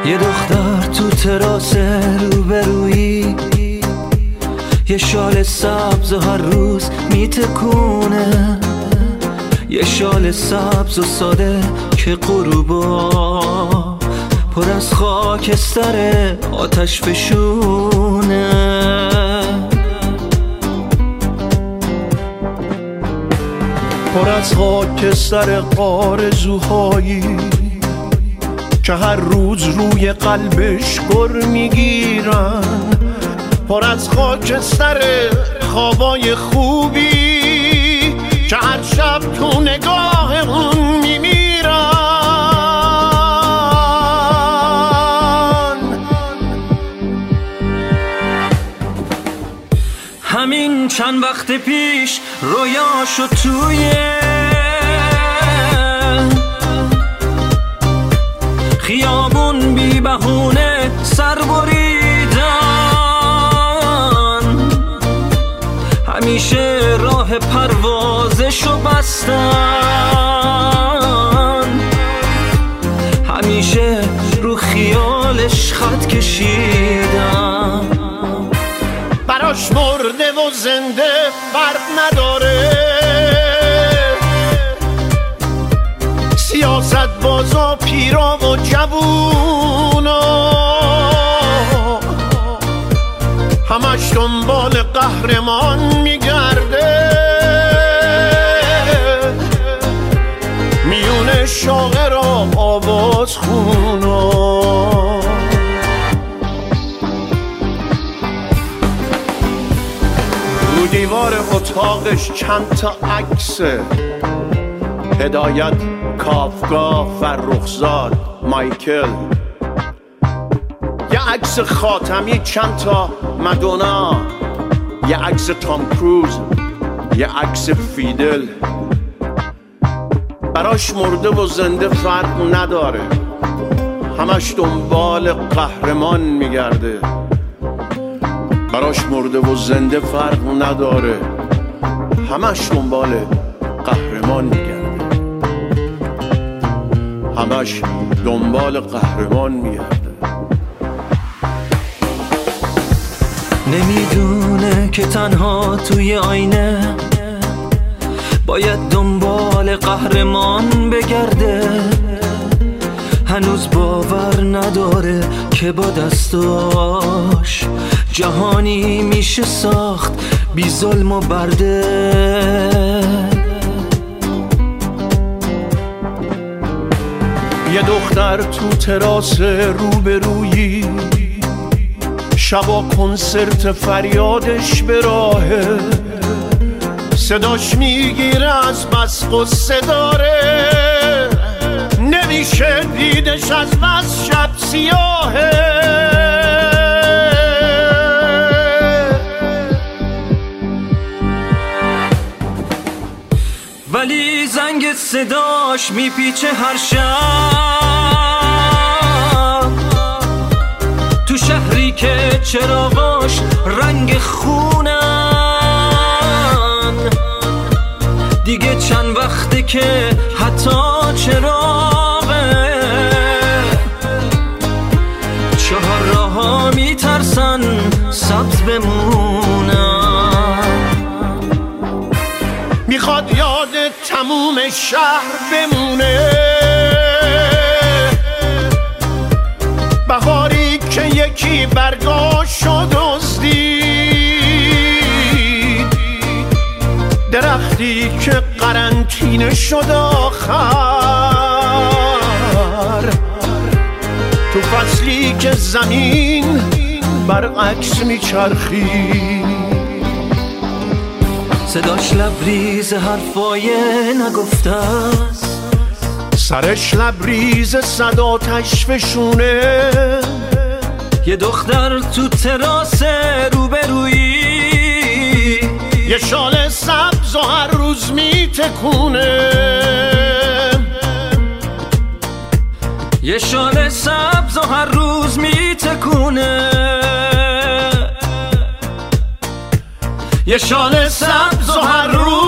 یه دختر تو تراس روبرویی، یه شال سبز و هر روز میتکونه، یه شال سبز و ساده که غروبا پر از خاکستر آتش فشونه. پر از خاکستر آرزوهایی که هر روز روی قلبش گر میگیرن، پر از خاکستر خوابای خوبی که هر شب تو نگاه اون میمیرن. همین چند وقت پیش رویاشو توی خیابون بی بهونه سر بریدن، همیشه راه پروازشو بستن، همیشه رو خیالش خط کشیدن. براش مرده و زنده فرق نداره، سیاست بازا پیرا و جوونا همش دنبال قهرمان میگرده، میونه شاعر و آواز خونا. رو دیوار اتاقش چند تا عکسه، هدایت، کافکا، فرخزاد، مایکل، یه عکس خاتمی، چند تا مدونا، یه عکس تام کروز، یه عکس فیدل. براش مرده و زنده فرق نداره، همش دنبال قهرمان میگرده. براش مرده و زنده فرق نداره، همش دنبال قهرمان میگرده، همش دنبال قهرمان میگرده. نمیدونه که تنها توی آینه باید دنبال قهرمان بگرده، هنوز باور نداره که با دستاش جهانی میشه ساخت بی ظلم و برده. یه دختر تو تراس روبرویی، شبا کنسرت فریادش به راهه، صداش میگیره از بس قصه داره، نمیشه دیدش از بس شب سیاهه. ولی زنگ صداش میپیچه هر شب تو شهری که چراغاش رنگ خونن، دیگه چند وقته که حتی چراغه چهار راه‌ها میترسن سبز بمونن. میخواد یاد تموم شهر بمونه، بهاری که یکی برگاشو دزدید، درختی که قرنطینه شد آخر، تو فصلی که زمین برعکس میچرخید. صداش لبریز حرفای نگفته است، سرش لبریز صد آتش فشونه. یه دختر تو تراس روبرویی، یه شال سبز و هر روز میتکونه، یه شال سبز و هر روز میتکونه، یه شال سبز و هر روز